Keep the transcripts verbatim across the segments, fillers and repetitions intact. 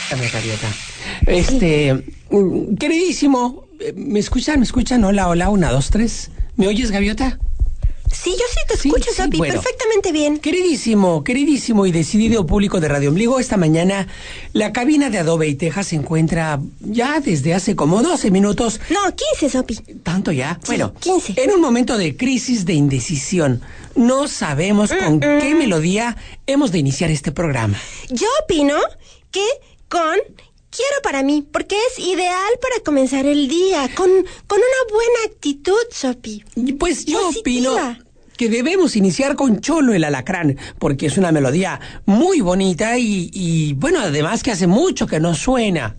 Dame, Gaviota. Este, sí. Queridísimo, ¿me escuchan? ¿Me escuchan? Hola, hola, una, dos, tres. ¿Me oyes, Gaviota? Sí, yo sí te escucho, sí, Sopi, sí, bueno, perfectamente bien. Queridísimo, queridísimo y decidido público de Radio Ombligo, esta mañana la cabina de Adobe y Texas se encuentra ya desde hace como doce minutos. No, quince, Sopi. ¿Tanto ya? Sí, bueno, quince. En un momento de crisis de indecisión. No sabemos mm, con mm. qué melodía hemos de iniciar este programa. Yo opino que con Quiero para mí, porque es ideal para comenzar el día, con, con una buena actitud, Sopi. Pues yo Positiva. opino que debemos iniciar con Cholo el Alacrán, porque es una melodía muy bonita y, y, bueno, además que hace mucho que no suena.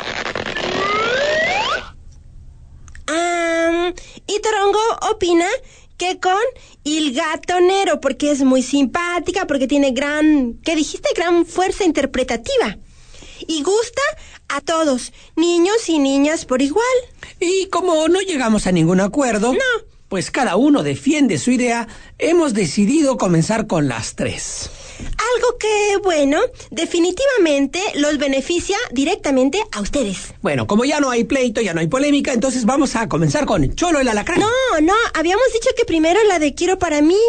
Um, y Torongo opina que con Il Gatonero, porque es muy simpática, porque tiene gran, ¿qué dijiste? Gran fuerza interpretativa. Y gusta a todos, niños y niñas por igual. Y como no llegamos a ningún acuerdo, no. pues cada uno defiende su idea, hemos decidido comenzar con las tres. Algo que, bueno, definitivamente los beneficia directamente a ustedes. Bueno, como ya no hay pleito, ya no hay polémica, entonces vamos a comenzar con Cholo el Alacrán. No, no, habíamos dicho que primero la de Quiero para mí.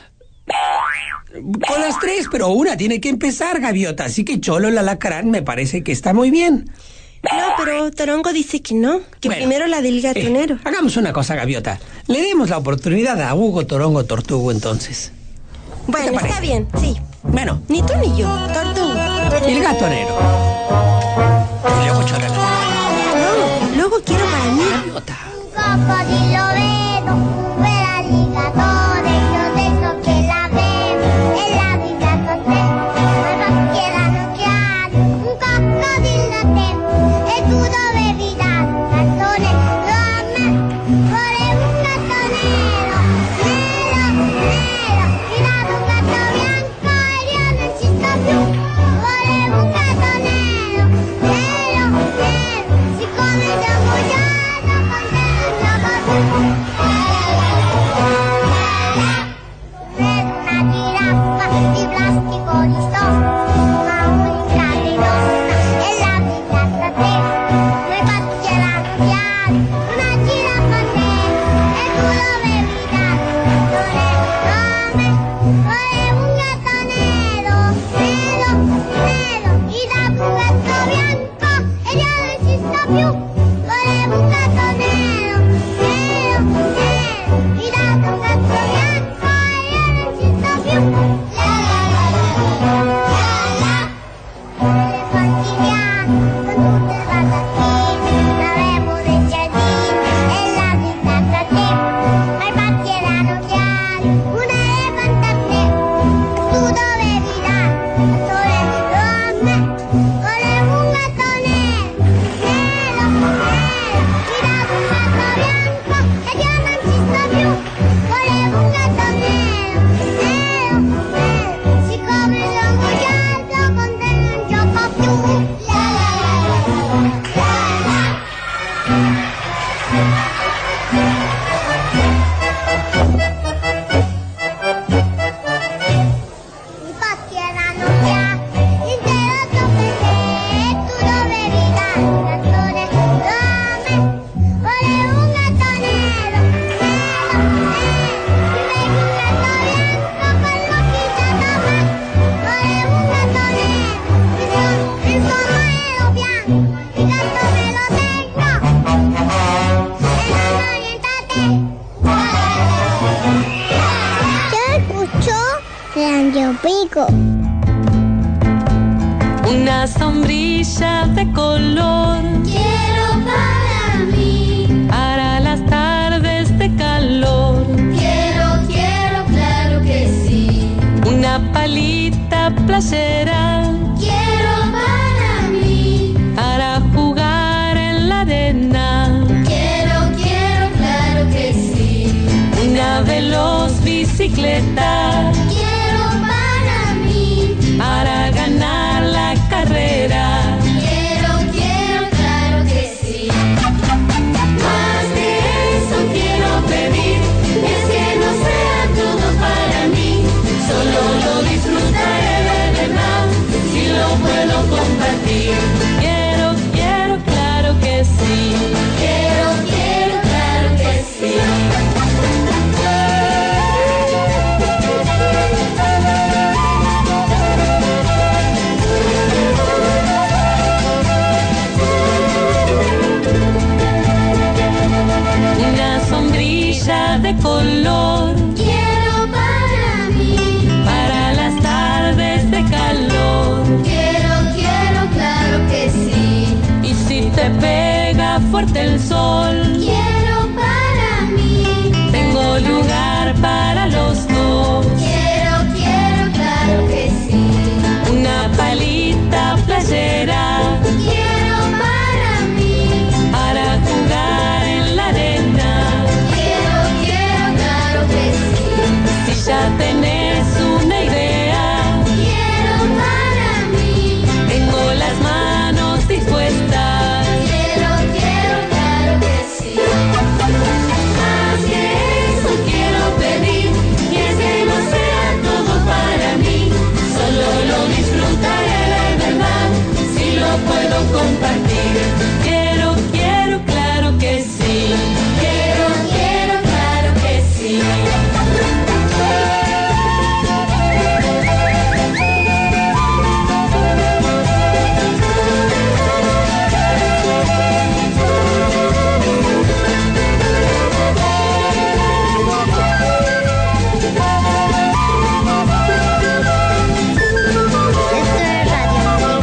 Con las tres, pero una tiene que empezar, Gaviota, así que Cholo el Alacrán me parece que está muy bien. No, pero Torongo dice que no, que bueno, primero la del gatonero. Eh, hagamos una cosa, Gaviota. Le demos la oportunidad a Hugo Torongo Tortugo, entonces. Bueno, está bien, sí. Bueno. Ni tú ni yo, Tortugo. El gatonero. Y luego Cholo el Alacrán. No, luego Quiero para mí. Gaviota. Un cocodrilo vero, un alligatore, yo de eso que la veo, el alligator te, ma quiera no chiare, un cocodrilo te, e tu dovevi dare un gattone, lo a me, volevo un gatto nero, nero, nero, mi dato un gatto bianco e io non ci sto più, volevo un gatto nero, nero, nero, siccome gioco giallo con te non gioco più. Una giraffa di plastico di stoffa, ma unica ridotta e la vita da te, noi pazzi erano chiari, una giraffa a te, e tu dovevi dare un gatto nero, volevo un gatto nero, nero, nero, gli davo un gatto bianco e io non ci sto più, volevo un gatto nero, nero, nero, gli davo un gatto bianco e io non ci sto più, la la la la la la, elefanti bianchi con tutte le patatine, l'avevo nei giardini e la vita da te, ma i pazzi erano chiari, un elefante a te, tu dovevi dare un gatto nero a me, volevo un gatto nero, nero, nero, ti davo un gatto bianco ed io non ci sto più, volevo un gatto nero, nero, nero, siccome gioco giallo con te non gioco più, la la la la la la. I pazzi erano chiari, intero troppo te, e tu dovevi dare un gattone a me, volevo un gatto nero, nero, nero, invece un gatto bianco con l'occhio da me, volevo un gatto nero, il suo ero bianco, il gatto me lo tengo, e non ho niente a te. Yo escucho Radio Pico. Una sombrilla de color Quiero para mí, para las tardes de calor. quiero, quiero, claro que sí. Una palita playera Quiero para mí, para jugar en la arena. quiero, quiero, claro que sí. Una veloz bicicleta Quiero para mí, para ganar la carrera. quiero, quiero, claro que sí. Más de eso quiero pedir, es que no sea todo para mí, solo lo disfrutaré de verdad, si lo puedo puedo compartir. Quiero, quiero, claro que sí. Quiero, quiero, claro que sí. Una sombrilla de color Quiero para mí. para las tardes de calor. Quiero, quiero, claro que sí. Y si te pega fuerte el sol, Quiero para mí. tengo lugar para los dos. Quiero, quiero, claro que sí. Una palita playera Quiero para mí. para jugar en la arena. Quiero, quiero, claro que sí. Si ya tenés una idea, Quiero para mí. tengo las manos dispuestas. Quiero, quiero, claro que sí. Más que eso quiero pedir, y es que no sea todo para mí. Solo lo disfrutaré de verdad, si lo puedo compartir. Quiero, quiero, claro que sí. Quiero, quiero, claro que sí. Esto es Radio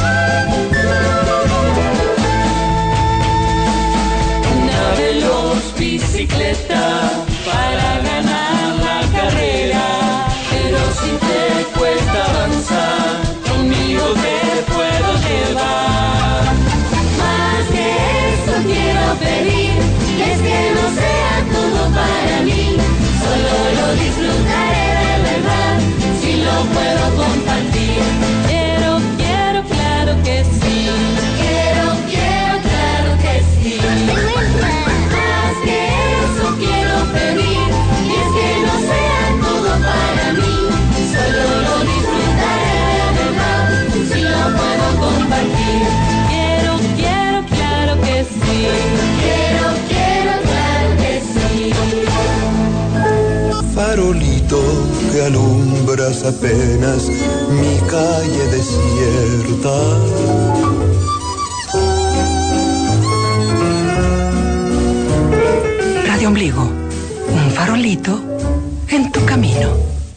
Una veloz bicicleta para ganar la carrera, pero si te cuesta avanzar, conmigo te puedo llevar. Más que eso quiero pedir, y es que no sea todo para mí, solo lo disfrutaré de verdad, si lo puedo compartir. Quiero, quiero, claro que sí. Quiero, quiero, claro que sí. Más que eso quiero pedir, y es que no sea todo para mí, solo lo disfrutaré de verdad, si lo puedo compartir. Quiero, quiero, claro que sí. Quiero, quiero, claro que sí. Farolito que alumbras apenas mi calle desierta. Radio Ombligo, un farolito en tu camino.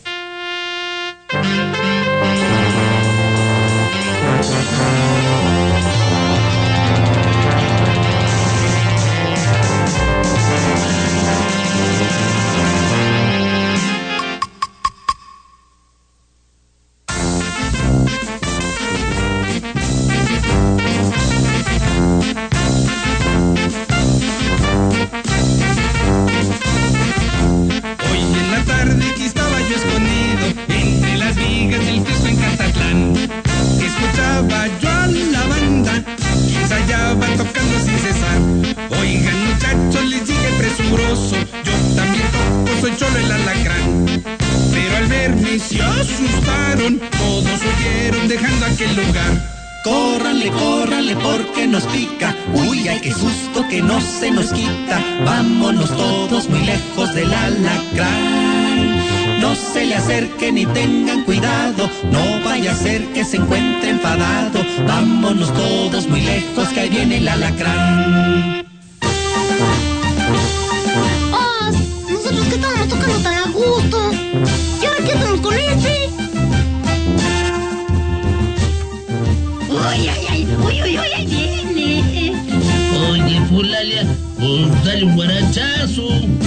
Hoy en la tarde aquí estaba yo escondido entre las vigas del kiosco en Catatlán. Escuchaba yo a la banda que ensayaba tocando sin cesar. Oigan muchachos, les dije presuroso, yo también toco, soy Cholo el Alacrán. Pero al verme se asustaron, todos huyeron dejando aquel lugar. Córranle, córranle porque nos pica. Uy, ay, qué susto que no se nos quita. Vámonos todos muy lejos del alacrán. No se le acerquen ni tengan cuidado. No vaya a ser que se encuentre enfadado. Vámonos todos muy lejos que ahí viene el alacrán. ¡Ah! Nosotros que estábamos tocando tan a gusto. ¿Y ahora qué hacemos con este? ¡Ay, ay, ay! ¡Uy, uy, uy! ¡Ahí viene! Oye, Fulalia, pues dale un guarachazo.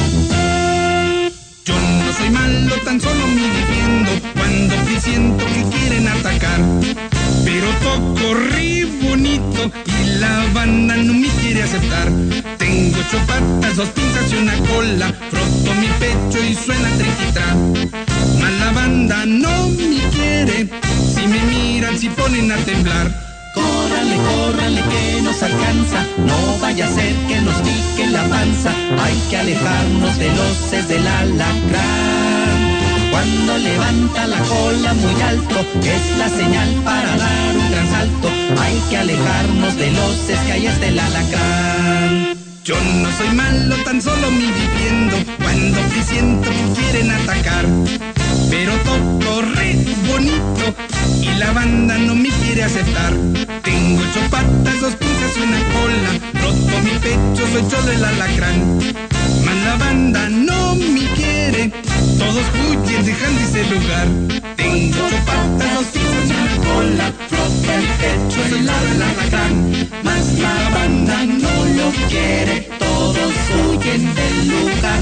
Yo no soy malo, tan solo me defiendo cuando presiento que quieren atacar. Pero toco re bonito y la banda no me quiere aceptar. Tengo ocho patas, dos pinzas y una cola. Froto mi pecho y suena triquitra. Mas la banda no me quiere. Si me miran, si ponen a temblar. Córranle, córranle que nos alcanza. No vaya a ser que nos pique la panza. Hay que alejarnos veloces del alacrán. Cuando levanta la cola muy alto, es la señal para dar un gran salto. Hay que alejarnos de los escalles del alacrán. Yo no soy malo, tan solo me viviendo cuando presiento que quieren atacar. Pero toco re bonito y la banda no me quiere aceptar. Tengo ocho patas, dos pinzas y una cola. Roto mi pecho, soy cholo el alacrán. Mas la banda no me quiere, todos huyen dejando ese lugar. Tengo ocho patas, dos pinzas y una cola. Roto mi pecho, soy cholo el alacrán. Mas la banda no lo quiere, todos huyen del lugar.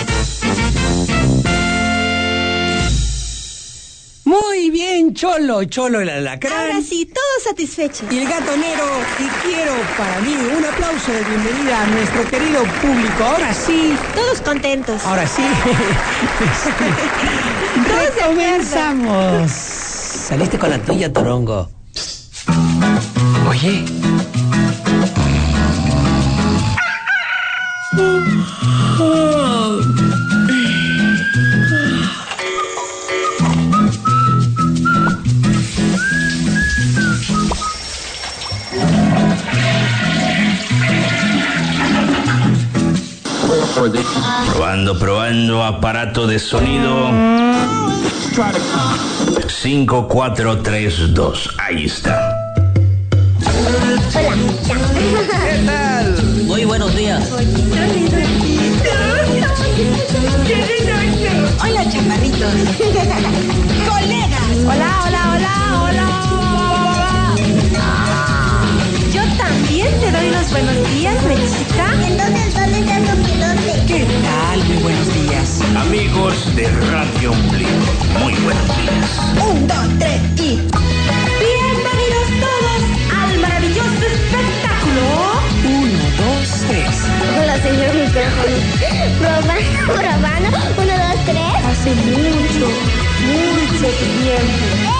Muy bien, Cholo, Cholo el alacrán. Ahora sí, todos satisfechos. Y el gatonero, y quiero para mí un aplauso de bienvenida a nuestro querido público. Ahora sí. Todos contentos. Ahora sí. Todos de Comenzamos. Saliste con la tuya, Torongo. Oye. Probando, probando, aparato de sonido. cinco, cuatro, tres, dos. Ahí está. ¿Qué tal? Muy buenos días. Hola, chaparritos. Colegas. Hola, hola, hola, hola. Yo también te doy los buenos días, Melchita. Entonces, ¿dónde está Sopilote? ¿Qué tal? Muy buenos días. Amigos de Radio Ombligo, muy buenos días. Un, dos, tres y... Bienvenidos todos al maravilloso espectáculo. Uno, dos, tres. Hola, señor micrófono. Probando, probando. Uno, dos, tres. Hace mucho, mucho tiempo.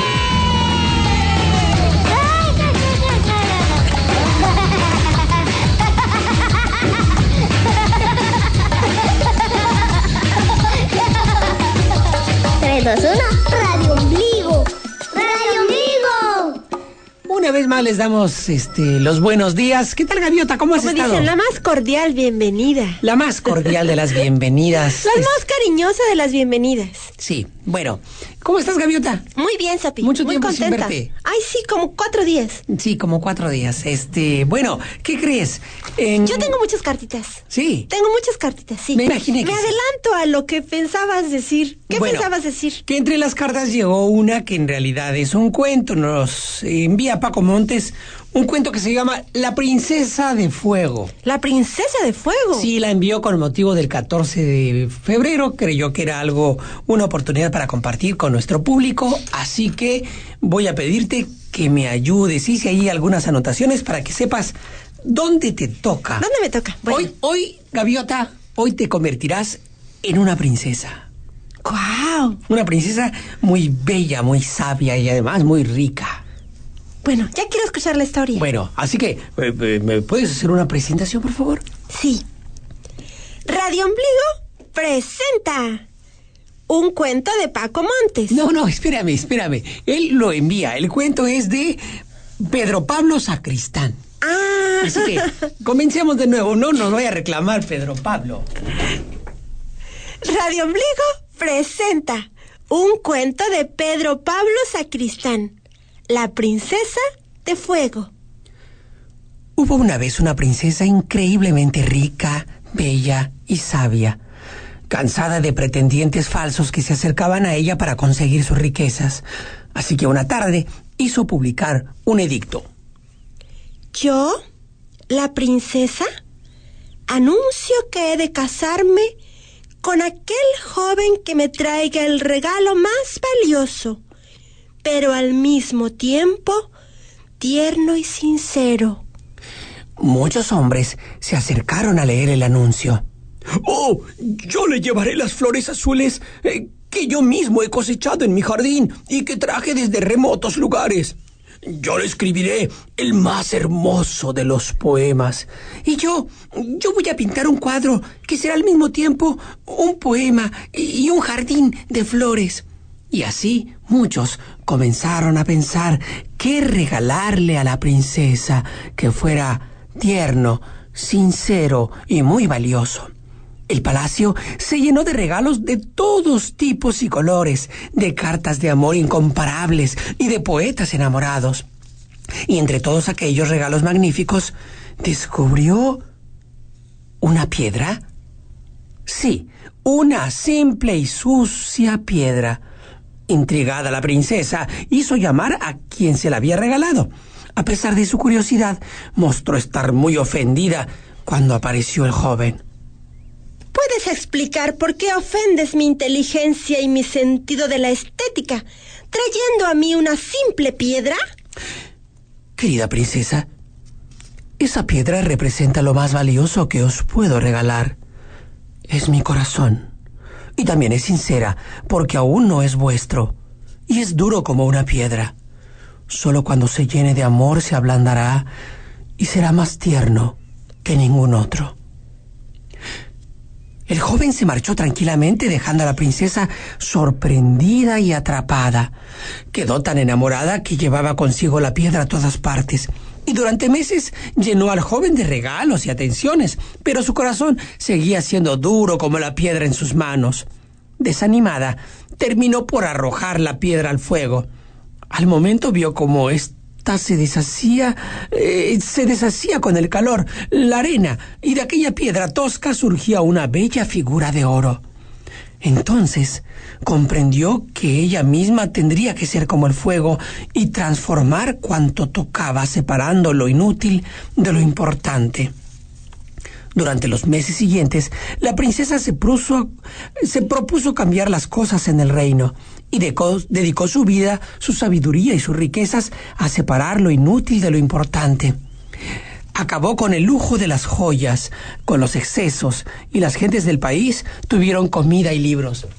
tres, dos, uno. Radio Ombligo. Radio Ombligo. Una vez más les damos este los buenos días. ¿Qué tal, Gaviota? ¿Cómo has Como estado? dicen, la más cordial bienvenida. La más cordial de las bienvenidas. La Es- más cariñosa de las bienvenidas. Sí, bueno. ¿Cómo estás, Gaviota? Muy bien, Sopi. Mucho muy tiempo sin contenta. verte. Ay, sí, como cuatro días. Sí, como cuatro días. Este, bueno, ¿qué crees? En- Yo tengo muchas cartitas. Sí. Tengo muchas cartitas, sí. Me imaginé que Me sí. adelanto a lo que pensabas decir. ¿Qué Bueno, pensabas decir? Que entre las cartas llegó una que en realidad es un cuento. Nos envía Paco Montes un cuento que se llama La Princesa de Fuego. La princesa de fuego. Sí, la envió con motivo del catorce de febrero. Creyó que era algo, una oportunidad para compartir con nuestro público. Así que voy a pedirte que me ayudes. Hice ahí algunas anotaciones para que sepas dónde te toca. ¿Dónde me toca? Bueno. Hoy, hoy, Gaviota, hoy te convertirás en una princesa. ¡Guau! Una princesa muy bella, muy sabia y además muy rica. Bueno, ya quiero escuchar la historia. Bueno, así que, eh, eh, ¿me puedes hacer una presentación, por favor? Sí. Radio Ombligo presenta un cuento de Paco Montes. No, no, espérame, espérame. Él lo envía. El cuento es de Pedro Pablo Sacristán. Ah. Así que, comencemos de nuevo. No nos vaya a reclamar Pedro Pablo. Radio Ombligo presenta un cuento de Pedro Pablo Sacristán. La princesa de fuego. Hubo una vez una princesa increíblemente rica, bella y sabia, cansada de pretendientes falsos que se acercaban a ella para conseguir sus riquezas. Así que una tarde hizo publicar un edicto. Yo, la princesa, anuncio que he de casarme con aquel joven que me traiga el regalo más valioso, pero al mismo tiempo tierno y sincero. Muchos hombres se acercaron a leer el anuncio. ¡Oh! Yo le llevaré las flores azules eh, que yo mismo he cosechado en mi jardín y que traje desde remotos lugares. yo le escribiré el más hermoso de los poemas. Y yo, yo voy a pintar un cuadro que será al mismo tiempo un poema y un jardín de flores. Y así muchos comenzaron a pensar qué regalarle a la princesa que fuera tierno, sincero y muy valioso. El palacio se llenó de regalos de todos tipos y colores, de cartas de amor incomparables y de poetas enamorados. Y entre todos aquellos regalos magníficos, descubrió una piedra. Sí, una simple y sucia piedra. Intrigada la princesa, hizo llamar a quien se la había regalado. A pesar de su curiosidad, mostró estar muy ofendida cuando apareció el joven. ¿Puedes explicar por qué ofendes mi inteligencia y mi sentido de la estética, trayendo a mí una simple piedra? Querida princesa, esa piedra representa lo más valioso que os puedo regalar. Es mi corazón. Y también es sincera, porque aún no es vuestro, y es duro como una piedra. Solo cuando se llene de amor se ablandará y será más tierno que ningún otro. El joven se marchó tranquilamente, dejando a la princesa sorprendida y atrapada. Quedó tan enamorada que llevaba consigo la piedra a todas partes, y durante meses llenó al joven de regalos y atenciones, pero su corazón seguía siendo duro como la piedra en sus manos. Desanimada, terminó por arrojar la piedra al fuego. Al momento vio cómo ésta se deshacía, eh, se deshacía con el calor, la arena, y de aquella piedra tosca surgía una bella figura de oro. Entonces comprendió que ella misma tendría que ser como el fuego y transformar cuanto tocaba, separando lo inútil de lo importante. Durante los meses siguientes, la princesa se, pruso, se propuso cambiar las cosas en el reino y dedicó, dedicó su vida, su sabiduría y sus riquezas a separar lo inútil de lo importante. Acabó con el lujo de las joyas, con los excesos, y las gentes del país tuvieron comida y libros.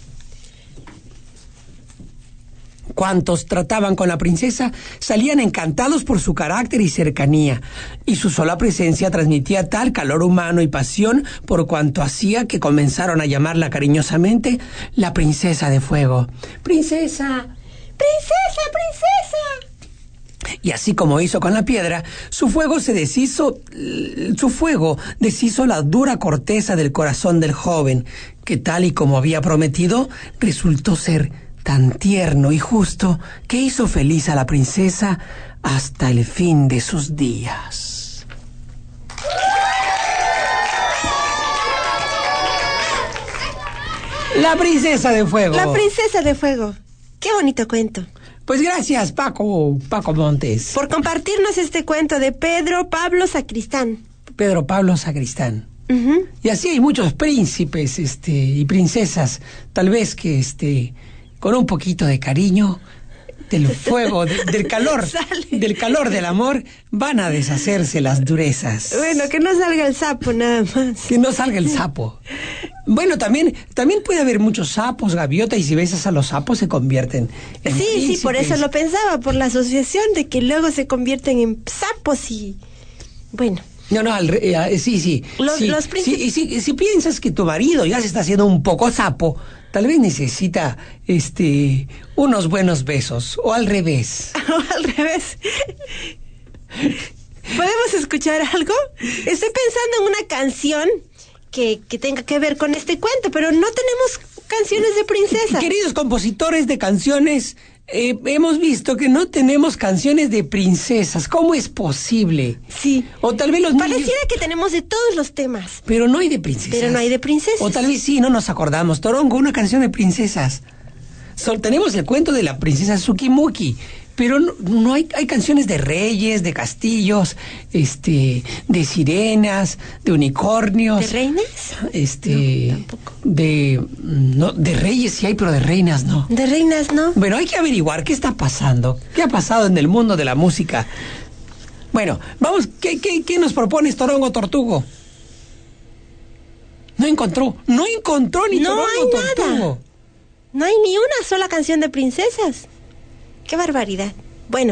Cuantos trataban con la princesa salían encantados por su carácter y cercanía, y su sola presencia transmitía tal calor humano y pasión por cuanto hacía que comenzaron a llamarla cariñosamente la princesa de fuego. ¡Princesa! ¡Princesa, princesa! Y así como hizo con la piedra, su fuego se deshizo, su fuego deshizo la dura corteza del corazón del joven, que tal y como había prometido, resultó ser tan tierno y justo que hizo feliz a la princesa hasta el fin de sus días. La princesa de fuego. La princesa de fuego. Qué bonito cuento. Pues gracias, Paco, Paco Montes. Por compartirnos este cuento de Pedro Pablo Sacristán. Pedro Pablo Sacristán. Uh-huh. Y así hay muchos príncipes, este, y princesas, tal vez que, este, con un poquito de cariño, del fuego, de, del calor, Sale. del calor del amor, van a deshacerse las durezas. Bueno, que no salga el sapo nada más. Que no salga el sapo. Bueno, también, también puede haber muchos sapos, gaviota, y si besas a los sapos se convierten en Sí, príncipes. sí, por eso lo pensaba, por la asociación de que luego se convierten en sapos y... Bueno. No, no, al re- eh, sí, sí. Los- sí, los príncipes- sí, si, si piensas que tu marido ya se está haciendo un poco sapo, tal vez necesita, este, unos buenos besos, o al revés. Al revés. ¿Podemos escuchar algo? Estoy pensando en una canción que, que tenga que ver con este cuento, pero no tenemos canciones de princesa. Queridos compositores de canciones, eh, hemos visto que no tenemos canciones de princesas. ¿Cómo es posible? Sí. O tal vez los niños... Pareciera que tenemos de todos los temas. Pero no hay de princesas. Pero no hay de princesas. O tal vez sí, no nos acordamos. Torongo, una canción de princesas. Sol, tenemos el cuento de la princesa Sukimuki, pero no, no hay, hay canciones de reyes, de castillos, este, de sirenas, de unicornios. ¿De reinas? Este, No, tampoco. de, no, de reyes sí hay, pero de reinas no. De reinas, ¿no? Bueno, hay que averiguar qué está pasando, qué ha pasado en el mundo de la música. Bueno, vamos, ¿qué, qué, qué nos propones, Torongo Tortugo? No encontró, no encontró ni No Torongo hay nada. Tortugo. No hay ni una sola canción de princesas. ¡Qué barbaridad! Bueno,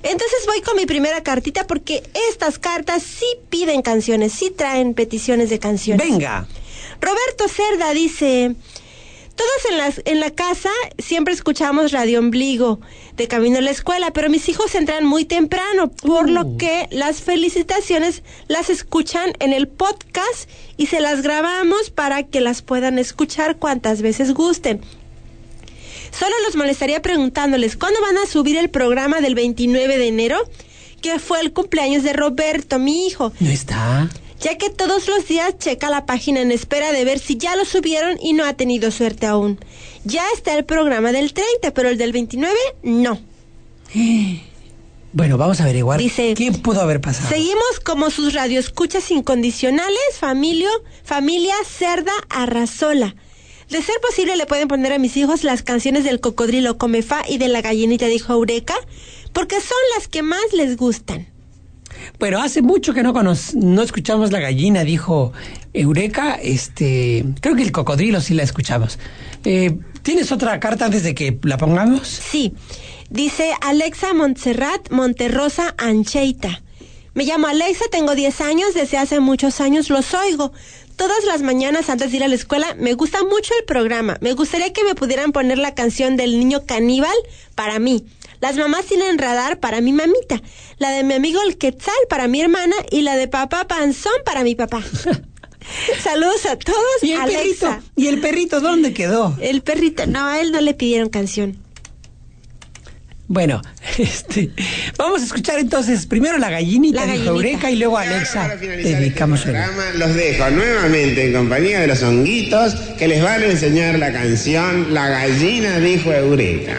Entonces voy con mi primera cartita porque estas cartas sí piden canciones, sí traen peticiones de canciones. Venga. Roberto Cerda dice: todos en, las, en la casa siempre escuchamos Radio Ombligo de camino a la escuela, pero mis hijos entran muy temprano, por uh. lo que las felicitaciones las escuchan en el podcast y se las grabamos para que las puedan escuchar cuantas veces gusten. Solo los molestaría preguntándoles, ¿cuándo van a subir el programa del veintinueve de enero? Que fue el cumpleaños de Roberto, mi hijo. ¿No está? Ya que todos los días checa la página en espera de ver si ya lo subieron y no ha tenido suerte aún. Ya está el programa del treinta, pero el del veintinueve, no. Bueno, vamos a averiguar. Dice, ¿qué pudo haber pasado? Seguimos como sus radioescuchas incondicionales, familia, familia Cerda Arrasola. De ser posible, le pueden poner a mis hijos las canciones del Cocodrilo Comefa y de La Gallinita Dijo Eureka, porque son las que más les gustan. Bueno, hace mucho que no cono- no escuchamos La Gallina Dijo Eureka. Este, creo que el Cocodrilo sí la escuchamos. Eh, ¿Tienes otra carta antes de que la pongamos? Sí. Dice Alexa Montserrat Monterrosa Ancheita. Me llamo Alexa, tengo diez años, desde hace muchos años los oigo. Todas las mañanas antes de ir a la escuela me gusta mucho el programa. Me gustaría que me pudieran poner la canción del niño caníbal para mí. Las mamás tienen radar para mi mamita, la de mi amigo el Quetzal para mi hermana y la de papá Panzón para mi papá. Saludos a todos. ¿Y el Alexa. perrito? ¿Y el perrito dónde quedó? El perrito, no, a él no le pidieron canción. Bueno, este, vamos a escuchar entonces primero La Gallinita La Dijo Gallinita. Eureka y luego a Alexa dedicamos el programa. Los dejo nuevamente en compañía de los honguitos que les van a enseñar la canción La Gallina Dijo Eureka.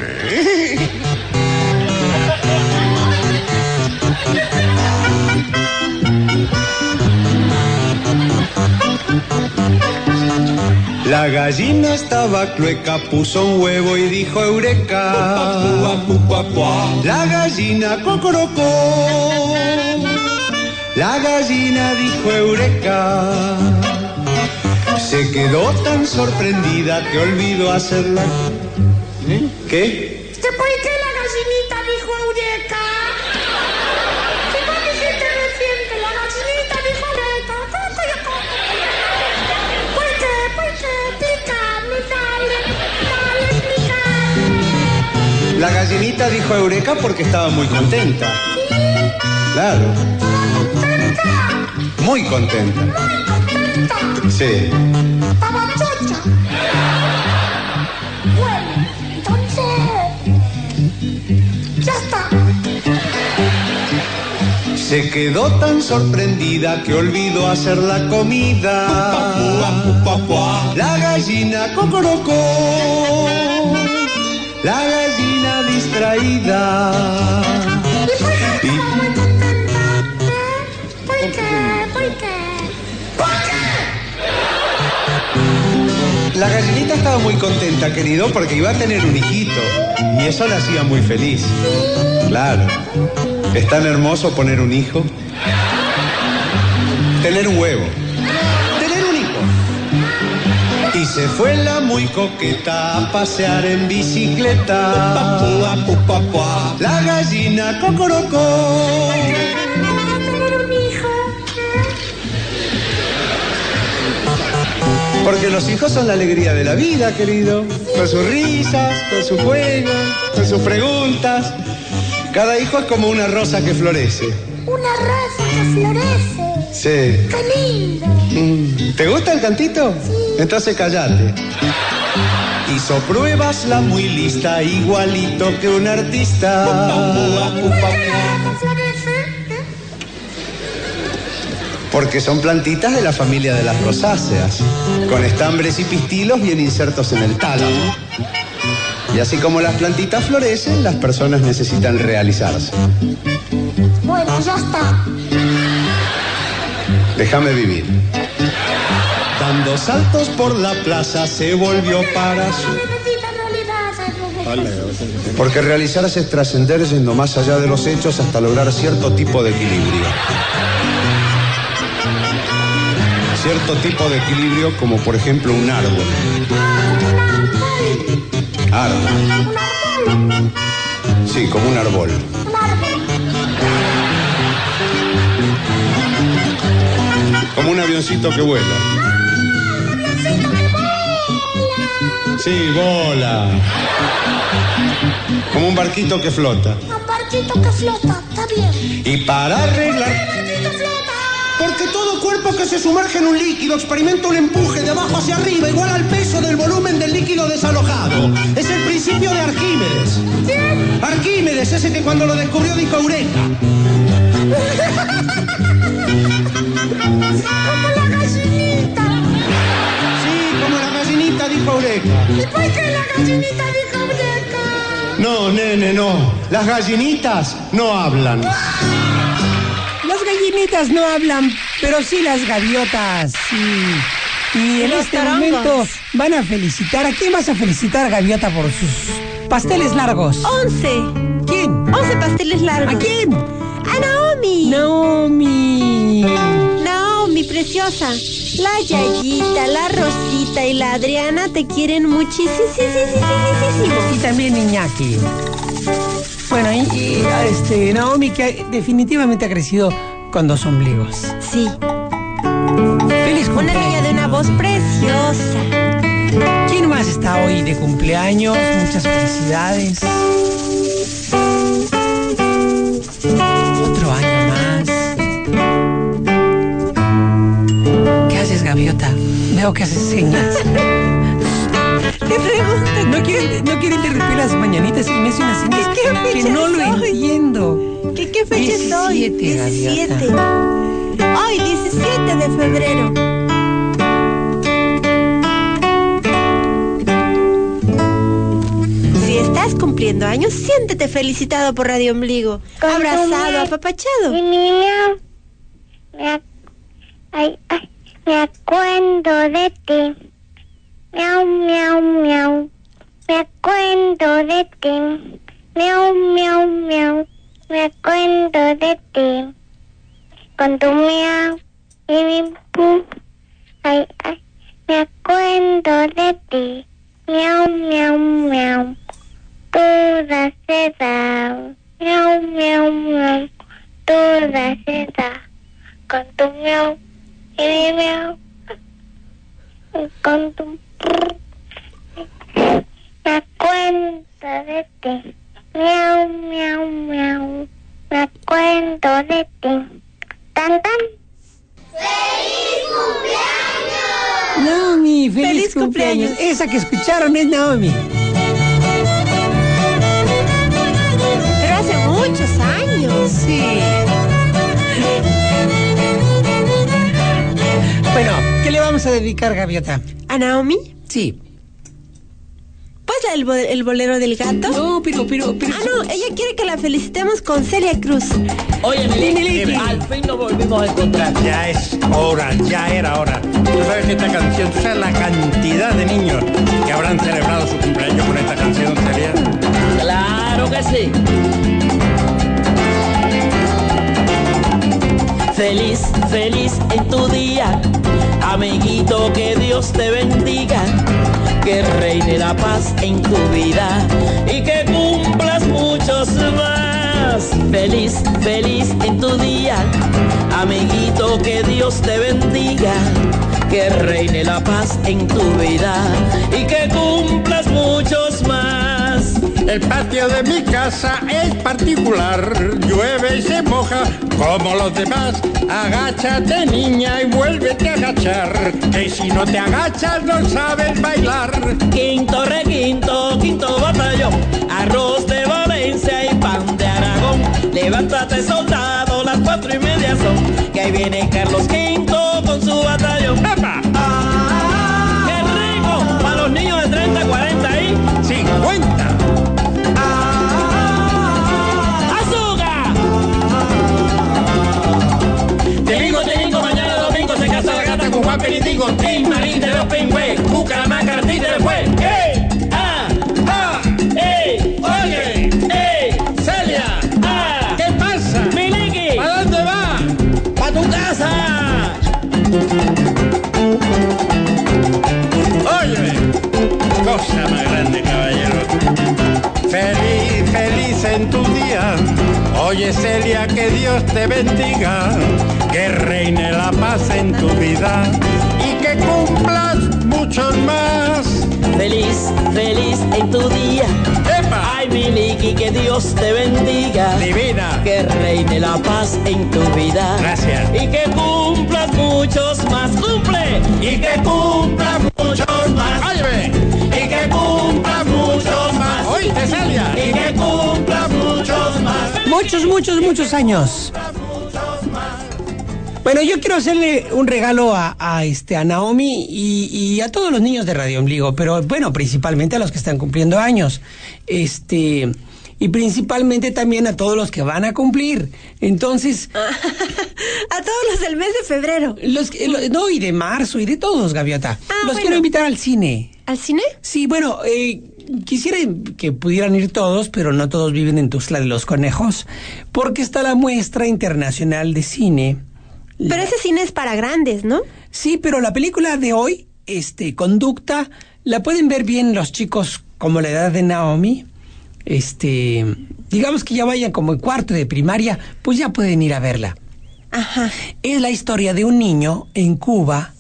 La gallina estaba clueca, puso un huevo y dijo eureka. La gallina cocorocó. La gallina dijo eureka. Se quedó tan sorprendida que olvidó hacerla. ¿Eh? ¿Qué? ¿Por qué la gallinita dijo eureka? ¿Qué más dijiste reciente? La gallinita dijo eureka. ¿Por qué? ¿Por qué? Explícame, dale, dale, explícame. La gallinita dijo eureka porque estaba muy contenta. ¿Sí? Claro. ¿Estaba contenta? Muy contenta. Muy contenta. Sí. Estaba chocha. Bueno, entonces... ya está. Se quedó tan sorprendida que olvidó hacer la comida. La gallina cocorocó. La gallina distraída. ¿Y por qué estaba muy contenta? ¿Eh? ¿Por qué? ¿Por qué? ¿Por qué? La gallinita estaba muy contenta, querido, porque iba a tener un hijito. Y eso la hacía muy feliz. Claro. Es tan hermoso poner un hijo. Tener un huevo. Tener un hijo. Y se fue la muy coqueta a pasear en bicicleta. La gallina cocorocó. Tener un hijo. Porque los hijos son la alegría de la vida, querido. Con sus risas, con sus juegos, con sus preguntas. Cada hijo es como una rosa que florece. Una rosa que florece. Sí. ¡Qué lindo! Mm. ¿Te gusta el cantito? Sí. Entonces callate. Hizo pruebas la muy lista, igualito que un artista. ¿Por qué la rosa florece? ¿Eh? Porque son plantitas de la familia de las rosáceas, con estambres y pistilos bien insertos en el tálamo. Y así como las plantitas florecen, las personas necesitan realizarse. Bueno, ya está. Déjame vivir. Dando saltos por la plaza se volvió para su... Porque realizarse es trascender yendo más allá de los hechos hasta lograr cierto tipo de equilibrio. Cierto tipo de equilibrio como por ejemplo un árbol. Árbol. Sí, como un árbol. avioncito que vuela. ¡Ah, el avioncito que vuela! Sí, vola. Como un barquito que flota. Un barquito que flota, está bien. Y para arreglar... ¡Barquito flota! Porque todo cuerpo que se sumerge en un líquido experimenta un empuje de abajo hacia arriba igual al peso del volumen del líquido desalojado. Es el principio de Arquímedes. ¿Quién? Arquímedes, ese que cuando lo descubrió dijo Eureka. Como la gallinita. Sí, como la gallinita dijo Eureka. ¿Y por qué la gallinita dijo Eureka? No, nene, no. Las gallinitas no hablan. Las gallinitas no hablan, pero sí las gaviotas, sí. Y en Los este tarongos. momento van a felicitar. ¿A quién vas a felicitar, Gaviota, por sus pasteles largos? Once. ¿Quién? Once pasteles largos. ¿A quién? A Naomi. Naomi. Naomi, preciosa. La Yayita, la Rosita y la Adriana te quieren muchísimo. Y también Iñaki. Bueno, y, y, este, Naomi, que definitivamente ha crecido con dos ombligos. Sí. Feliz Una cumpleaños. niña de una voz preciosa. ¿Quién más está hoy de cumpleaños? Muchas felicidades. Otro año más. ¿Qué haces, Gaviota? Veo que haces señas. Te pregunto. No quiere, no quiere interrumpir las mañanitas y me hace unas señas ¿Qué que fecha no lo soy? entiendo. ¿Qué, qué fecha es hoy? diecisiete, diecisiete. Gaviota. Hoy, diecisiete de febrero. Si estás cumpliendo años, siéntete felicitado por Radio Ombligo. Abrazado, apapachado. Y mi miau. Me, ac- ay, ay, me acuerdo de ti. Miau, miau, miau. Me acuerdo de ti. Miau, miau, miau. Me acuerdo de ti. Con tu miau y mi pu. Ay, ay. Me acuerdo de ti. Miau, miau, miau. Toda se da. Miau, miau, miau. Toda se da. Con tu miau y mi miau. Y con tu prr. Me acuerdo de ti. Miau, miau, miau. Me acuerdo de ti. Tan, tan. ¡Feliz cumpleaños! Naomi, feliz, Feliz cumpleaños. cumpleaños. Esa que escucharon es Naomi. Pero hace muchos años. Sí. Bueno, ¿qué le vamos a dedicar, Gaviota? ¿A Naomi? Sí. ¿Pues el, bo- el bolero del gato? No, pero, pero, pero... Ah, no, ella quiere que la felicitemos con Celia Cruz. Oye, Lili, Lili, Lili. al fin nos volvimos a encontrar. Ya es hora, ya era hora. Tú sabes que esta canción, tú sabes la cantidad de niños que habrán celebrado su cumpleaños con esta canción, Celia. Claro que sí. Feliz, feliz en tu día, amiguito, que Dios te bendiga, que reine la paz en tu vida y que cumplas muchos más. Feliz, feliz en tu día, amiguito, que Dios te bendiga, que reine la paz en tu vida y que cumplas muchos más. El patio de mi casa es particular, llueve y se moja como los demás. Agáchate, niña, y vuélvete a agachar, que si no te agachas no sabes bailar. Quinto requinto, quinto batallón, arroz de Valencia y pan de Aragón. Levántate, soldado, las cuatro y media son, que ahí viene Carlos Quinto con su batallón. ¡Epa! ¡Ah! ¡Qué rico! Para los niños de treinta, cuarenta y cincuenta. ¡Azúcar! Domingo, domingo, mañana domingo se casa la gata con Juan Peritingo. Tim Marín de los Pingües, Bucaramanga, Artista después. ¡Ey! ¡Ah! ¡Ah! ¡Ey! ¡Oye! ¡Ey! ¡Celia! ¡Ah! ¿Qué pasa? ¡Miliki! ¿Para dónde va? ¡Pa' tu casa! Óyeme, cosa más grande, caballero. Feliz, feliz en tu día. Oye, Celia, que Dios te bendiga, que reine la paz en tu vida y que cumplas muchos más. Feliz, feliz en tu día. ¡Epa! Ay, mi Nicky, que Dios te bendiga. Divina. Que reine la paz en tu vida. Gracias. Y que cumplas muchos más. ¡Cumple! Y que cumplas muchos más. Óyeme. Y que cumplas muchos más. Oíste, Celia. Y que cumplas muchos más. Muchos, muchos, muchos años. Bueno, yo quiero hacerle un regalo a, a este a Naomi y, y a todos los niños de Radio Ombligo, pero bueno, principalmente a los que están cumpliendo años. Este, y principalmente también a todos los que van a cumplir. Entonces, a todos los del mes de febrero. Los que, lo, no, y de marzo y de todos, Gaviota. Ah, los bueno. quiero invitar al cine. ¿Al cine? Sí, bueno, eh, quisiera que pudieran ir todos, pero no todos viven en Tuxtla de los Conejos, porque está la muestra internacional de cine. Pero ese cine es para grandes, ¿no? Sí, pero la película de hoy, este, Conducta, la pueden ver bien los chicos como la edad de Naomi. Este, digamos que ya vayan como en cuarto de primaria, pues ya pueden ir a verla. Ajá. Es la historia de un niño en Cuba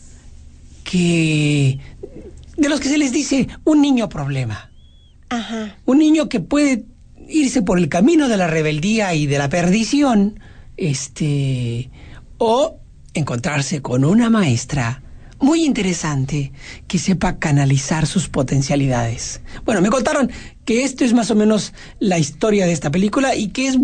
que, de los que se les dice un niño problema. Ajá. Un niño que puede irse por el camino de la rebeldía y de la perdición, este, o encontrarse con una maestra muy interesante que sepa canalizar sus potencialidades. Bueno, me contaron que esto es más o menos la historia de esta película y que es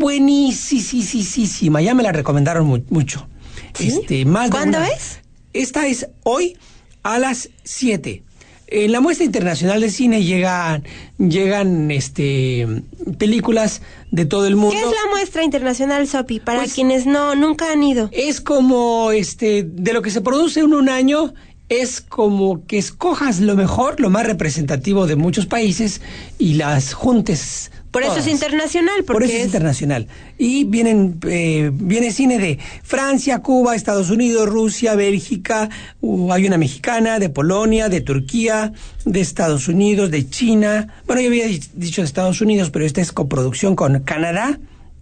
buenísima. Ya me la recomendaron mu- mucho. ¿Sí? Este, más ¿Cuándo una... es? Esta es hoy a las siete. En la muestra internacional de cine llegan, llegan este, películas de todo el mundo. ¿Qué es la muestra internacional, Sopi? Para Pues, quienes no nunca han ido. Es como, este, de lo que se produce en un año, es como que escojas lo mejor, lo más representativo de muchos países y las juntes. Por eso todas. es internacional, porque Por eso es, es internacional. Y vienen, eh, viene cine de Francia, Cuba, Estados Unidos, Rusia, Bélgica, uh, hay una mexicana, de Polonia, de Turquía, de Estados Unidos, de China. Bueno, yo había dicho de Estados Unidos, pero esta es coproducción con Canadá,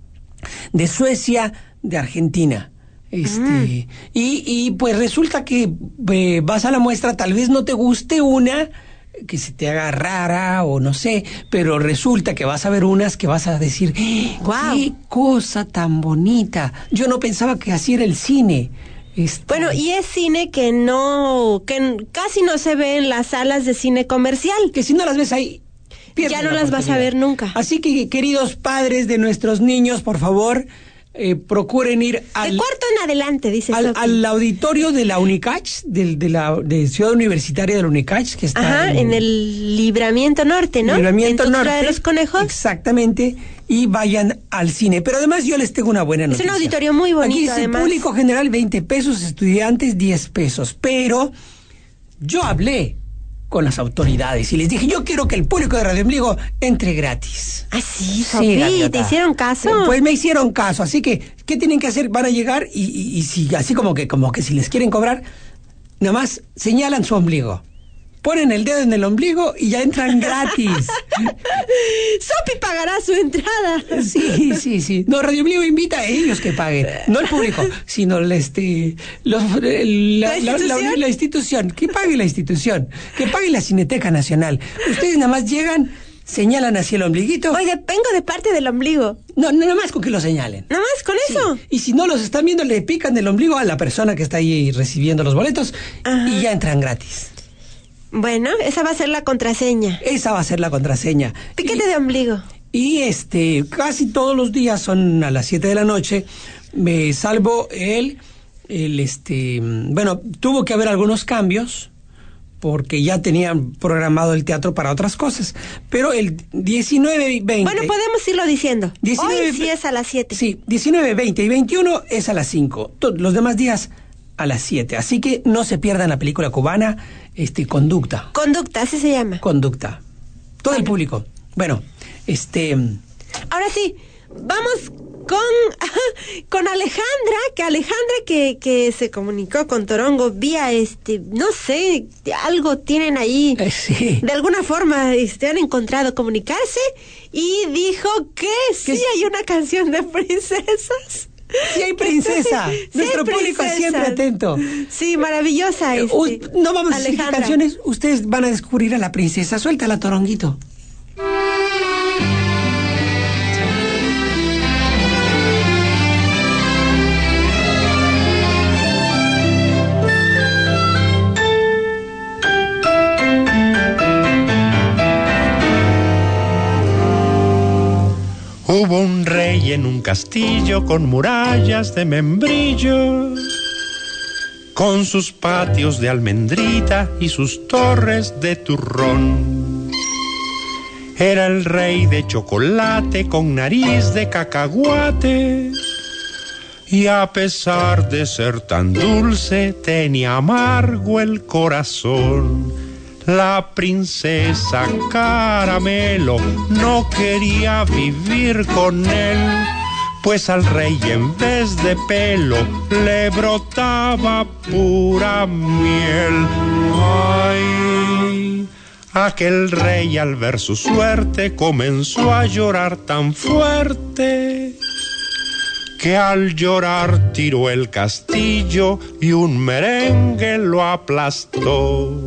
de Suecia, de Argentina. Este, mm. y, y pues resulta que eh, vas a la muestra, tal vez no te guste una que se te haga rara o no sé, pero resulta que vas a ver unas que vas a decir, wow, qué cosa tan bonita. Yo no pensaba que así era el cine. Este... Bueno, y es cine que no, que casi no se ve en las salas de cine comercial. Que si no las ves ahí, ya no las vas a ver nunca. Así que, queridos padres de nuestros niños, por favor, Eh, procuren ir al... De cuarto en adelante, dice al, al auditorio de la Unicach, de, de la de Ciudad Universitaria de la Unicach, que está Ajá, en, en el Libramiento Norte, ¿no? Libramiento en Norte. De los Conejos. Exactamente, y vayan al cine. Pero además yo les tengo una buena noticia. Es un auditorio muy bonito, Aquí dice además. Público general veinte pesos, estudiantes diez pesos. Pero yo hablé con las autoridades y les dije, yo quiero que el público de Radio Ombligo entre gratis. Ah, sí, Sí, Sopi, ¿te hicieron caso? Pues me hicieron caso, así que, ¿qué tienen que hacer? Van a llegar y, y, y si, así como que, como que si les quieren cobrar, nada más señalan su ombligo. Ponen el dedo en el ombligo y ya entran gratis. Sopi pagará su entrada. Sí, sí, sí. No, Radio Ombligo invita a ellos que paguen. No el público, sino el, este, los, el, la, ¿La, la, la, la institución. Que pague la institución. Que pague la Cineteca Nacional. Ustedes nada más llegan, señalan hacia el ombliguito. Oye, vengo de parte del ombligo. No, nada más con que lo señalen. ¿Nada más con Sí. eso? Y si no los están viendo, le pican el ombligo a la persona que está ahí recibiendo los boletos. Ajá. Y ya entran gratis. Bueno, esa va a ser la contraseña. Esa va a ser la contraseña. Piquete y, de ombligo. Y este, casi todos los días son a las siete de la noche, me salvo el, el este, bueno, tuvo que haber algunos cambios, porque ya tenían programado el teatro para otras cosas, pero el diecinueve y veinte... Bueno, podemos irlo diciendo. diecinueve, Hoy sí es a las siete. Sí, diecinueve, veinte y veintiuno es a las cinco. Los demás días a las siete. Así que no se pierdan la película cubana, este, Conducta. Conducta, así se llama. Conducta. Todo bueno. El público. Bueno, este... Ahora sí, vamos con, con Alejandra, que Alejandra que, que se comunicó con Torongo vía, este, no sé, algo tienen ahí. Eh, sí. De alguna forma, este, han encontrado comunicarse y dijo que sí hay una canción de princesas. Sí hay princesa. Sí, Nuestro sí hay público princesa. siempre atento. Sí, maravillosa. Este, Uh, no vamos a seguir Alejandra. canciones. Ustedes van a descubrir a la princesa. Suéltala, Toronguito. Hubo un rey en un castillo con murallas de membrillo, con sus patios de almendrita y sus torres de turrón. Era el rey de chocolate con nariz de cacahuate, y a pesar de ser tan dulce tenía amargo el corazón. La princesa Caramelo no quería vivir con él, pues al rey en vez de pelo le brotaba pura miel. Ay, aquel rey al ver su suerte comenzó a llorar tan fuerte que al llorar tiró el castillo y un merengue lo aplastó.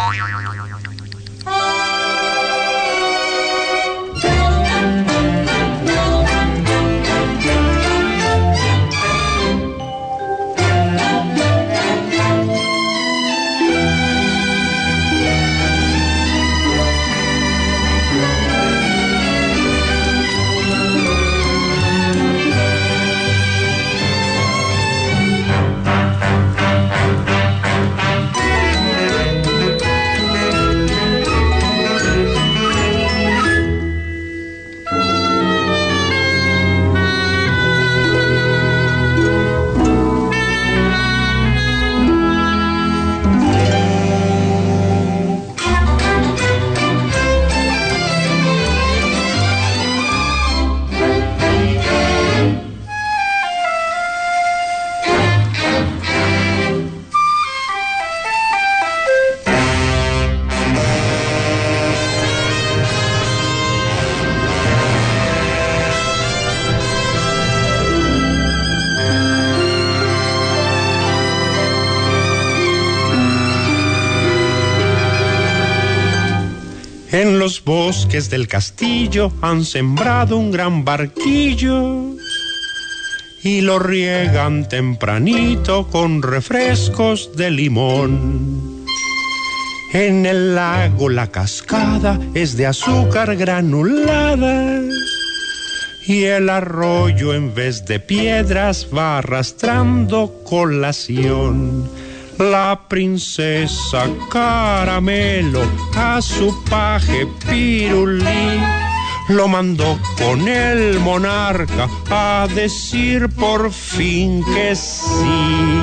En los bosques del castillo han sembrado un gran barquillo y lo riegan tempranito con refrescos de limón. En el lago la cascada es de azúcar granulada y el arroyo en vez de piedras va arrastrando colación. La princesa Caramelo a su paje Pirulí lo mandó con el monarca a decir por fin que sí.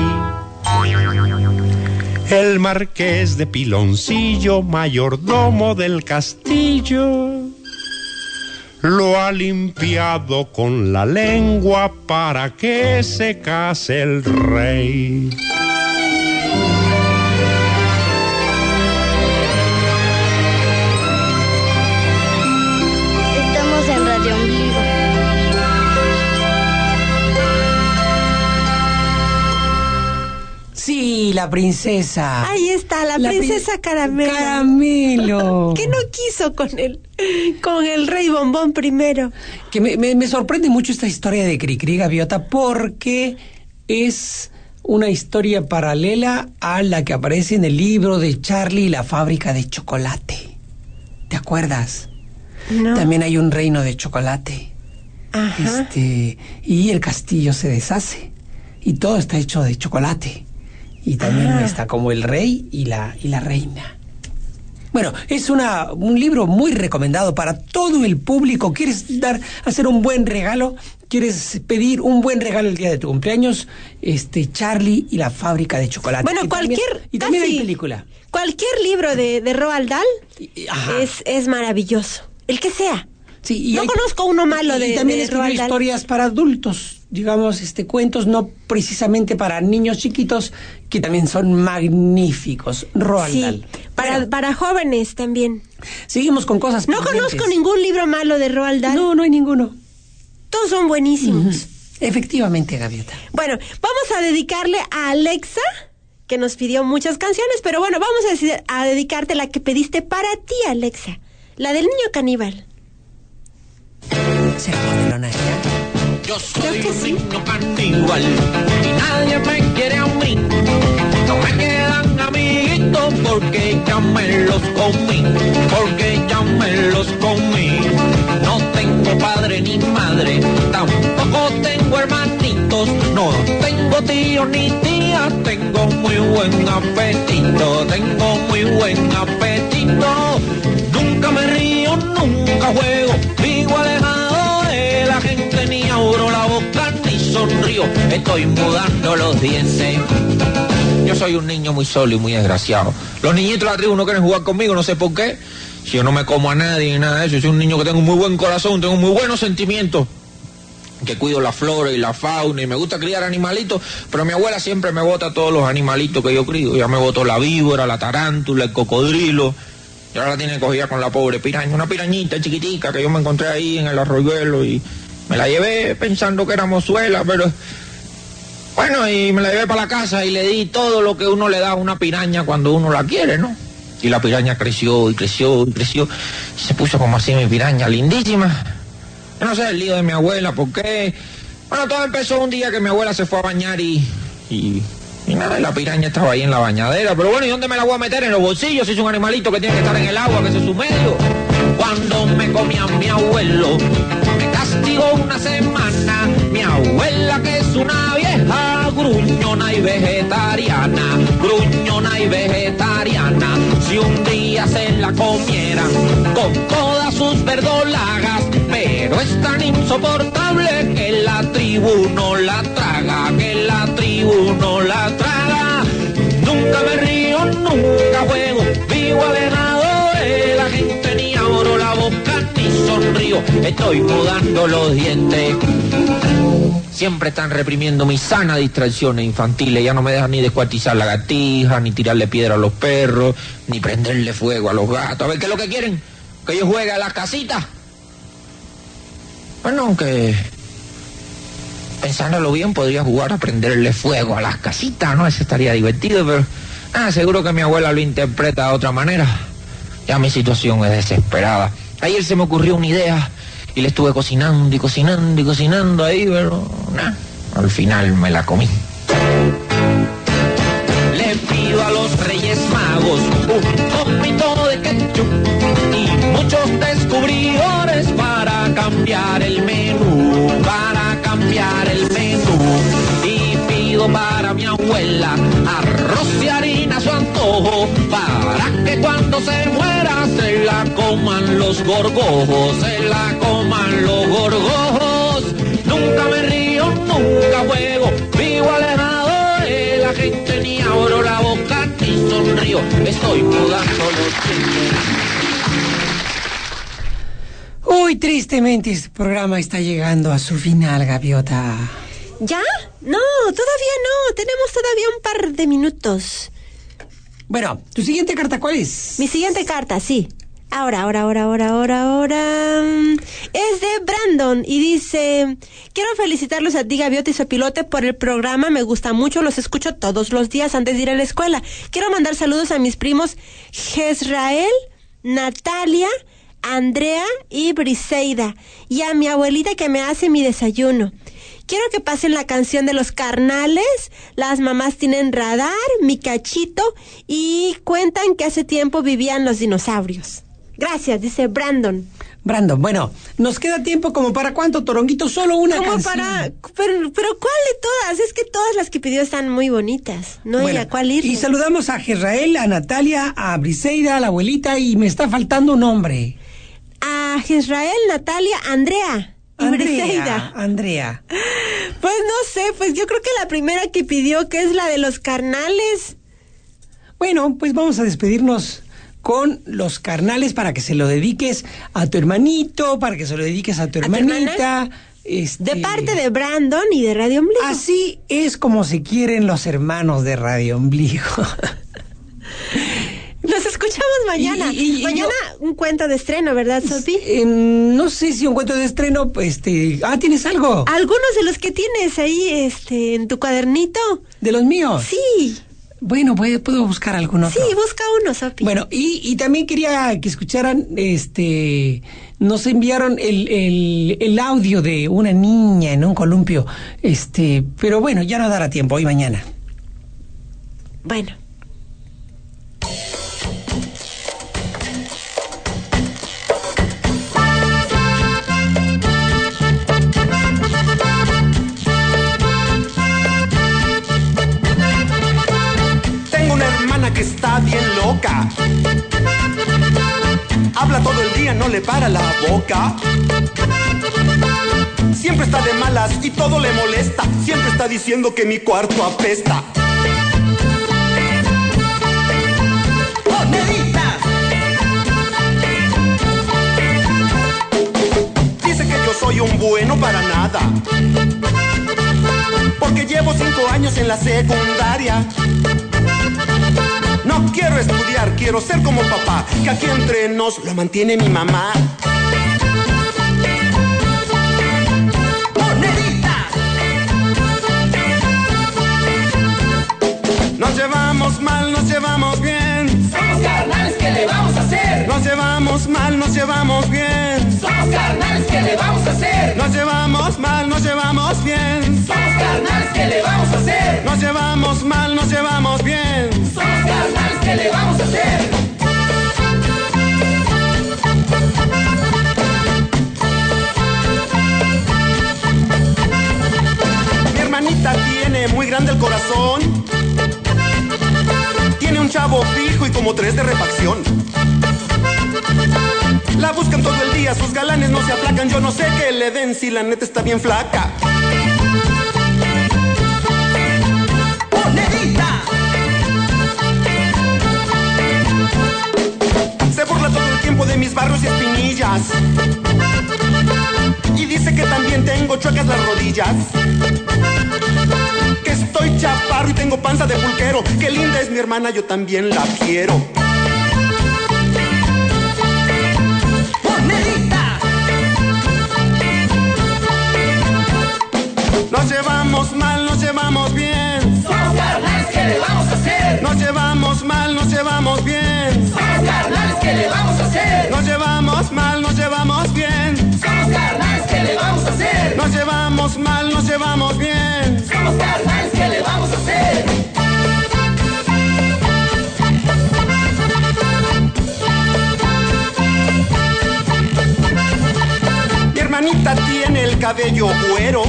El marqués de Piloncillo, mayordomo del castillo, lo ha limpiado con la lengua para que se case el rey. Estamos en Radio Ombligo. Sí, la princesa. Ahí está, la, La princesa prin- Caramelo. Caramelo. Que no quiso con el, con el rey bombón primero. Que me, me, me sorprende mucho esta historia de Cricri Gaviota porque es una historia paralela a la que aparece en el libro de Charlie y la fábrica de chocolate. ¿Te acuerdas? No. También hay un reino de chocolate. Ajá. Este, y el castillo se deshace. Y todo está hecho de chocolate. Y también Ah. está como el rey y la, y la reina. Bueno, es una, un libro muy recomendado para todo el público. ¿Quieres dar, hacer un buen regalo? ¿Quieres pedir un buen regalo el día de tu cumpleaños? Este, Charlie y la fábrica de chocolate. Bueno, Y también- cualquier- y también casi- hay película. Cualquier libro de, de Roald Dahl Ajá. es, es maravilloso. El que sea. Sí, y no hay- conozco uno malo de Y también de escribió Roald Dahl. historias para adultos, digamos, este cuentos no precisamente para niños chiquitos, que también son magníficos. Roald Sí, Dahl. para, Bueno, para jóvenes también. seguimos con cosas No pendientes. conozco ningún libro malo de Roald Dahl. No, no hay ninguno. Todos son buenísimos. Efectivamente, Gaviota. Bueno, vamos a dedicarle a Alexa, que nos pidió muchas canciones, pero bueno, vamos a, decir, a dedicarte la que pediste para ti, Alexa. La del niño caníbal. ¿Se puede lo nacer? Yo soy un niño caníbal y nadie me quiere a mí. No me quedan amiguitos porque ya me los comí, porque ya me los comí. No tengo padre ni madre, tampoco tengo hermanitos, no tengo tío ni tía, tengo muy buen apetito, tengo muy buen apetito. Nunca me río, nunca juego, vivo alejado de la gente, ni abro la boca ni sonrío, estoy mudando los dientes. Yo soy un niño muy solo y muy desgraciado. Los niñitos de la tribu no quieren jugar conmigo, no sé por qué. Si yo no me como a nadie ni nada de eso, yo soy un niño que tengo un muy buen corazón, tengo muy buenos sentimientos, que cuido la flora y la fauna y me gusta criar animalitos, pero mi abuela siempre me bota todos los animalitos que yo crío. Ya me botó la víbora, la tarántula, el cocodrilo, y ahora la tiene cogida con la pobre piraña, una pirañita chiquitica que yo me encontré ahí en el arroyuelo y me la llevé pensando que era mozuela, pero bueno, y me la llevé para la casa y le di todo lo que uno le da a una piraña cuando uno la quiere, ¿no? Y la piraña creció y creció y creció y se puso como así mi piraña, lindísima. Yo no sé el lío de mi abuela, ¿por qué? Bueno, todo empezó un día que mi abuela se fue a bañar y... y, y nada, la piraña estaba ahí en la bañadera. Pero bueno, ¿y dónde me la voy a meter? En los bolsillos, si es un animalito que tiene que estar en el agua, que ese es su medio. Cuando me comía mi abuelo, me castigó una semana. Mi abuela, que es una vieja gruñona y vegetariana, gruñona y vegetariana. Si un día se la comieran con todas sus verdolagas, pero es tan insoportable que la tribu no la traga, que la tribu no la traga. Nunca me río, nunca juego, vivo alejado de la gente, ni abro la boca ni sonrío, estoy mudando los dientes. Siempre están reprimiendo mis sanas distracciones infantiles, ya no me dejan ni descuartizar la gatija, ni tirarle piedra a los perros, ni prenderle fuego a los gatos. A ver, ¿qué es lo que quieren? ¿Que yo juegue a las casitas? Bueno, aunque pensándolo bien podría jugar a prenderle fuego a las casitas, ¿no? Eso estaría divertido, pero ah, seguro que mi abuela lo interpreta de otra manera. Ya mi situación es desesperada. Ayer se me ocurrió una idea y le estuve cocinando y cocinando y cocinando ahí, pero nada, al final me la comí. Le pido a los Reyes Magos un poquito de ketchup y muchos descubridores para cambiar el menú, para cambiar el menú. Y pido para mi abuela arroz y harina a su antojo, para que cuando se muera se la coman los gorgojos, se la coman los gorgojos. Nunca me río, nunca juego, vivo alejado de la gente, ni abro la boca ni sonrío, estoy mudando los dientes. Uy, tristemente este programa está llegando a su final, Gaviota. ¿Ya? No, todavía no, tenemos todavía un par de minutos. Bueno, ¿tu siguiente carta cuál es? Mi siguiente carta, sí. Ahora, ahora, ahora, ahora, ahora, ahora... Es de Brandon y dice... Quiero felicitarlos a ti, Gaviota y Sopilote, por el programa. Me gusta mucho, los escucho todos los días antes de ir a la escuela. Quiero mandar saludos a mis primos Jezrael, Natalia, Andrea y Briseida, y a mi abuelita que me hace mi desayuno. Quiero que pasen la canción de los carnales, Las mamás tienen radar, Mi cachito, y cuentan que hace tiempo vivían los dinosaurios. Gracias, dice Brandon. Brandon, bueno, nos queda tiempo como para cuánto, Toronguito, solo una como canción. para, pero, pero ¿cuál de todas? Es que todas las que pidió están muy bonitas, no hay bueno, a cuál ir. Y saludamos a Jezrael, a Natalia, a Briseida, a la abuelita, y me está faltando un nombre. A Jezrael, Natalia, Andrea. Andrea, Andrea. Pues no sé, pues yo creo que la primera que pidió, que es la de los carnales. Bueno, pues vamos a despedirnos con los carnales para que se lo dediques a tu hermanito, para que se lo dediques a tu hermanita. Este... De parte de Brandon y de Radio Ombligo. Así es como se quieren los hermanos de Radio Ombligo. Nos escuchamos escuchamos mañana. Y, y, mañana yo, un cuento de estreno, ¿verdad, Sopi? Eh, no sé si un cuento de estreno, este... Ah, ¿tienes algo? Algunos de los que tienes ahí, este, en tu cuadernito. ¿De los míos? Sí. Bueno, puedo, puedo buscar alguno. Sí, busca uno, Sopi. Bueno, y, y también quería que escucharan, este... Nos enviaron el, el, el audio de una niña en un columpio. Este... Pero bueno, ya no dará tiempo, hoy mañana. Bueno. Tengo una hermana que está bien loca. Habla todo el día, no le para la boca. Siempre está de malas y todo le molesta. Siempre está diciendo que mi cuarto apesta. ¡Monedita! Dice que yo soy un bueno para nada, porque llevo cinco años en la secundaria. No quiero estudiar, quiero ser como papá, que aquí entre nos lo mantiene mi mamá. ¡Monedita! Nos llevamos mal, nos llevamos bien. Somos carnales, ¿qué le vamos a hacer? Nos llevamos mal, nos llevamos bien. Somos carnales, ¿qué le vamos a hacer? Nos llevamos mal, nos llevamos bien. Somos carnales, ¿qué le vamos a hacer? Nos llevamos mal, nos llevamos bien. Somos carnales, ¿qué le vamos a hacer? Mi hermanita tiene muy grande el corazón. Tiene un chavo fijo y como tres de refacción. La buscan todo el día, sus galanes no se aplacan. Yo no sé qué le den si la neta está bien flaca. ¡Monedita! Se burla todo el tiempo de mis barros y espinillas. Y dice que también tengo chuecas las rodillas. Que estoy chaparro y tengo panza de pulquero. Qué linda es mi hermana, yo también la quiero. ¡Monedita! Nos llevamos mal, nos llevamos bien. Somos carnales, ¿qué le vamos a hacer? Nos llevamos mal, nos llevamos bien. Somos carnales, ¿qué le vamos a hacer? Nos llevamos mal, nos llevamos bien. Somos carnales, ¿qué le vamos a hacer? Nos llevamos mal, nos llevamos bien. Somos carnales, ¿qué le vamos a hacer? Mi hermanita tiene el cabello güero.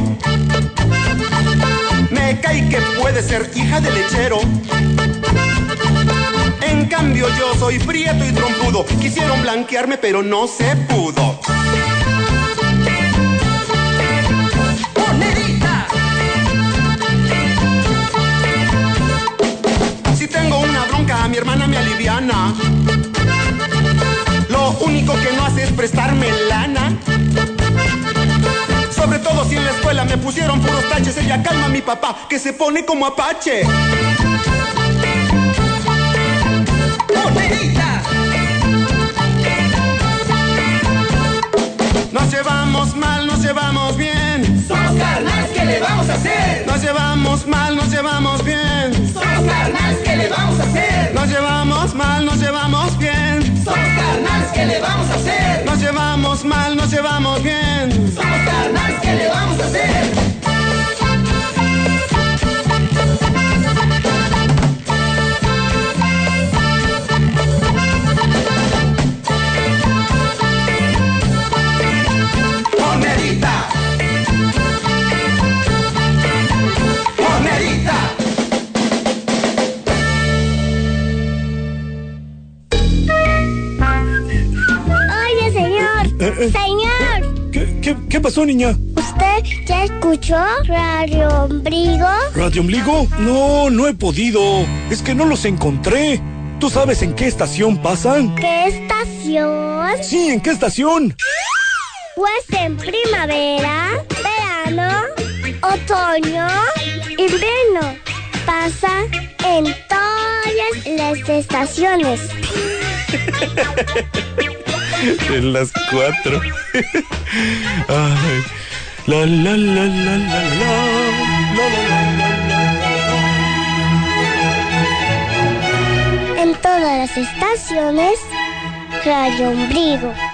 Me cae que puede ser hija de lechero. En cambio yo soy prieto y trompudo. Quisieron blanquearme pero no se pudo. ¡Monedita! Si tengo una bronca, mi hermana me aliviana. Lo único que no hace es prestarme lana. Sobre todo si en la escuela me pusieron puros taches. Ella calma a mi papá, que se pone como apache. ¡Monedita! Nos llevamos mal, nos llevamos bien. Somos carnales, ¿qué le vamos a hacer? Nos llevamos mal, nos llevamos bien. Somos carnales, ¿qué le vamos a hacer? Nos llevamos mal, nos llevamos bien. Somos carnales, ¿qué le vamos a hacer? Nos llevamos mal, nos llevamos bien. Somos carnales, ¿qué le vamos a hacer? ¡Monedita! ¡Monedita! Oye, señor. Eh, eh. Señor. ¿Qué, qué, ¿Qué pasó, niña? ¿Usted ya escuchó Radio Ombligo? ¿Radio Ombligo? No, no he podido. Es que no los encontré. ¿Tú sabes en qué estación pasan? ¿Qué estación? Sí, ¿en qué estación? Pues en primavera, verano, otoño, invierno. Pasa en todas las estaciones. En las cuatro. Ay. La la la la la la la la. En todas las estaciones, Radio Ombligo.